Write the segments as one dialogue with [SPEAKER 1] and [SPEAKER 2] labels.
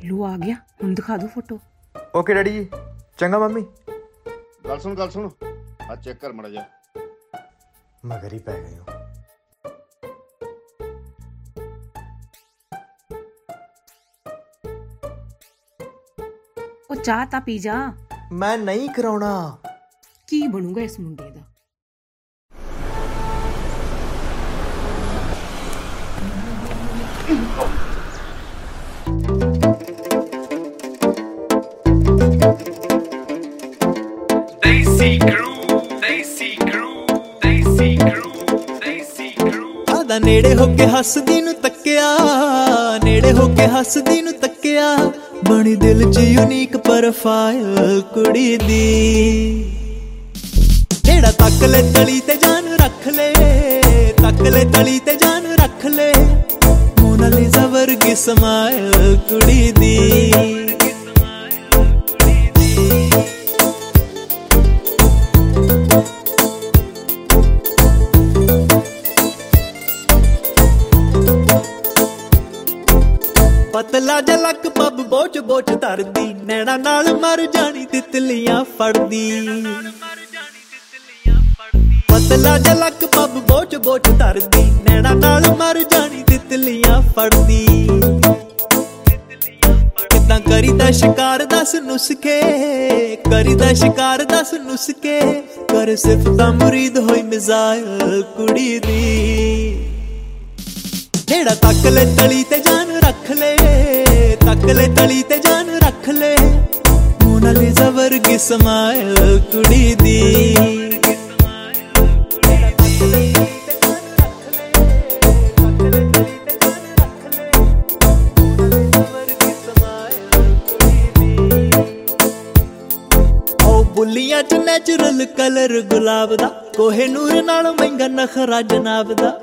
[SPEAKER 1] लो आ गया, हुण दिखा दो फोटो।
[SPEAKER 2] ओके डैडी जी, चंगा मम्मी।
[SPEAKER 3] गल सुन आ चेक कर मड़ा जा।
[SPEAKER 2] मगर ही पै गई हूँ।
[SPEAKER 1] ओ चाह ता पी जा।
[SPEAKER 2] मैं नहीं कराउणा।
[SPEAKER 1] की बनूगा इस मुंडे दा?
[SPEAKER 4] ਆਦਾ ਨੇੜੇ ਹੋ ਕੇ ਹੱਸਦੀ ਨੂੰ ਤੱਕਿਆ, ਨੇੜੇ ਹੋ ਕੇ ਹੱਸਦੀ ਨੂੰ ਤੱਕਿਆ, ਬਣੀ ਦਿਲ 'ਚ ਯੂਨੀਕ ਪ੍ਰੋਫਾਈਲ ਕੁੜੀ ਦੀ। ਜਿਹੜਾ ਤੱਕ ਲੈ ਤਲੀ ਤੇ ਜਾਨ ਰੱਖ ਲੈ, ਤੱਕ ਲੈ ਤਲੀ ਤੇ ਜਾਨ ਰੱਖ ਲੈ, ਮੋਨਾਲੀਜ਼ਾ ਵਰਗੀ ਸਮਾਈਲ ਕੁੜੀ ਦੀ। ਪਤਲਾ ਜਿਹਾ ਲੱਕ ਪੱਬ ਬੋਚ ਬੋਚ ਧਰਦੀ, ਨੈਣਾ ਨਾਲ ਮਰ ਜਾਣੀ ਤਿਤਲੀਆਂ ਫੜਦੀ। ਪਤਲਾ ਜਿਹਾ ਲੱਕ ਪੱਬ ਬੋਚ ਬੋਚ ਧਰਦੀ, ਨੈਣਾ ਨਾਲ ਮਰ ਜਾਣੀ ਤਿਤਲੀਆਂ ਫੜਦੀ। ਕਿੱਦਾਂ ਕਰੀਦਾ ਸ਼ਿਕਾਰ ਦੱਸ ਨੁਸਖੇ, ਕਰੀਦਾ ਸ਼ਿਕਾਰ ਦੱਸ ਨੁਸਖੇ, ਕਰ ਸਿਫਤਾਂ ਮੁਰੀਦ ਹੋਈ ਮਿਜ਼ਾਇਲ ਕੁੜੀ ਦੀ। ਜਿਹੜਾ ਤੱਕ ਲੈ ਤਲੀ ਤੇ ਜਾਨ ਰੱਖ ਲੈ, ਤੱਕ ਲੈ ਤਲੀ ਤੇ ਜਾਨ ਰੱਖ ਲੈ, ਮੋਨਾਲੀਜ਼ਾ ਵਰਗੀ ਸਮਾਈਲ ਕੁੜੀ ਦੀ। ਉਹ ਬੁੱਲੀਆਂ 'ਚ ਨੈਚੁਰਲ ਕਲਰ ਗੁਲਾਬ ਦਾ, ਕੋਹੇ ਨੂਰ ਨਾਲੋਂ ਮਹਿੰਗਾ ਨਖਰਾ ਜਨਾਬ ਦਾ।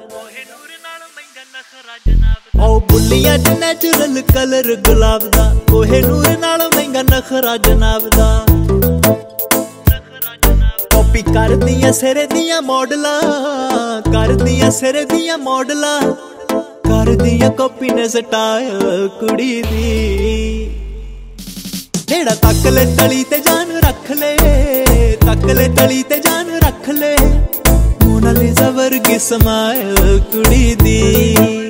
[SPEAKER 4] ਉਹ ਬੁੱਲੀਆਂ 'ਚ ਨੈਚੁਰਲ ਕਲਰ ਗੁਲਾਬ ਦਾ, ਕੋਹੇ ਨੂਰ ਨਾਲੋਂ ਮਹਿੰਗਾ ਨਖਰਾ ਜਨਾਬ ਦਾ। ਕਾਪੀ ਕਰਦੀਆਂ ਸਿਰੇ ਦੀਆਂ ਮੋਡਲਾਂ, ਕਰਦੀਆਂ ਸਿਰੇ ਦੀਆਂ ਮੋਡਲਾਂ, ਕਰਦੀਆਂ ਕਾਪੀ ਨੇ ਸਟਾਈਲ ਕੁੜੀ ਦੀ। ਜਿਹੜਾ ਤੱਕ ਲੈ ਤਲੀ ਤੇ ਜਾਨ ਰੱਖ ਲੈ, ਤੱਕ ਲੈ ਤਲੀ ਤੇ ਜਾਨ ਰੱਖ ਲੈ, ਮੋਨਾਲੀਜ਼ਾ ਵਰਗੀ ਸਮਾਈਲ ਕੁੜੀ ਦੀ।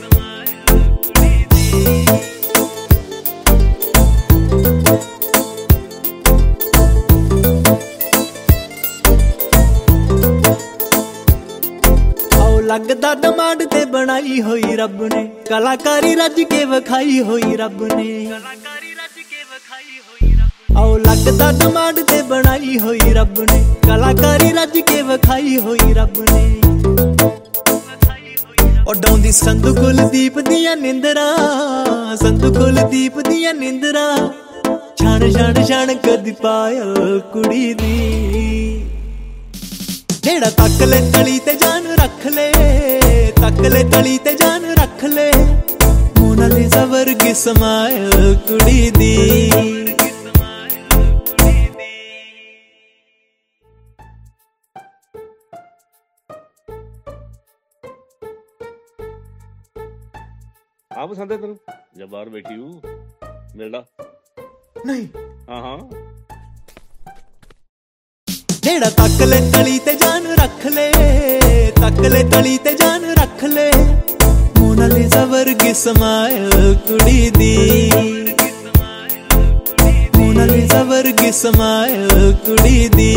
[SPEAKER 4] ਲੱਗਦਾ ਡਿਮਾਂਡ ਤੇ ਬਣਾਈ ਹੋਈ ਰੱਬ ਨੇ, ਕਲਾਕਾਰੀ ਰੱਜ ਕੇ ਵਿਖਾਈ ਹੋਈ ਰੱਬ ਨੇ। ਆਓ ਲੱਗਦਾ ਡਿਮਾਂਡ ਤੇ ਬਣਾਈ ਹੋਈ ਰੱਬ ਨੇ, ਕਲਾਕਾਰੀ ਰੱਜ ਕੇ ਵਿਖਾਈ ਹੋਈ ਰੱਬ ਨੇ। ਉਡਾਉਂਦੀ ਸੰਧੂ ਕੁਲਦੀਪ ਦੀਆਂ ਨਿੰਦਰਾਂ, ਸੰਧੂ ਕੁਲਦੀਪ ਦੀਆਂ ਨਿੰਦਰਾਂ, ਛਣ ਛਣ ਛਣ ਕਦੀ ਪਾਇਲ ਕੁੜੀ ਦੀ। ਜਿਹੜਾ ਤੱਕ ਲੈ ਤਲੀ ਤੇ ਜਾਨ ਰੱਖ ਲੈ, ਤੱਕ ਲੈ ਤਲੀ ਤੇ ਜਾਨ ਰੱਖ ਲੈ, ਮੋਨਾਲੀਜ਼ਾ ਵਰਗੀ ਸਮਾਈਲ ਕੁੜੀ ਦੀ।
[SPEAKER 3] ਆ ਪਸੰਦ ਹੈ ਤੈਨੂੰ? ਜਾਂ ਬਾਹਰ ਬੈਠੀ ਹੂੰ ਮਿਲਦਾ
[SPEAKER 2] नहीं।
[SPEAKER 3] हाँ
[SPEAKER 4] ਜਿਹੜਾ ਤੱਕ ਲੈ ਤਲੀ ਤੇ ਜਾਨ ਰੱਖ ਲੈ, ਤੱਕ ਲੈ ਤਲੀ ਤੇ ਜਾਨ ਰੱਖ ਲੈ, ਮੋਨਾਲੀਜ਼ਾ ਵਰਗੀ ਸਮਾਈਲ ਕੁੜੀ ਦੀ। ਮੋਨਾਲੀਜ਼ਾ ਵਰਗੀ ਸਮਾਈਲ ਕੁੜੀ ਦੀ।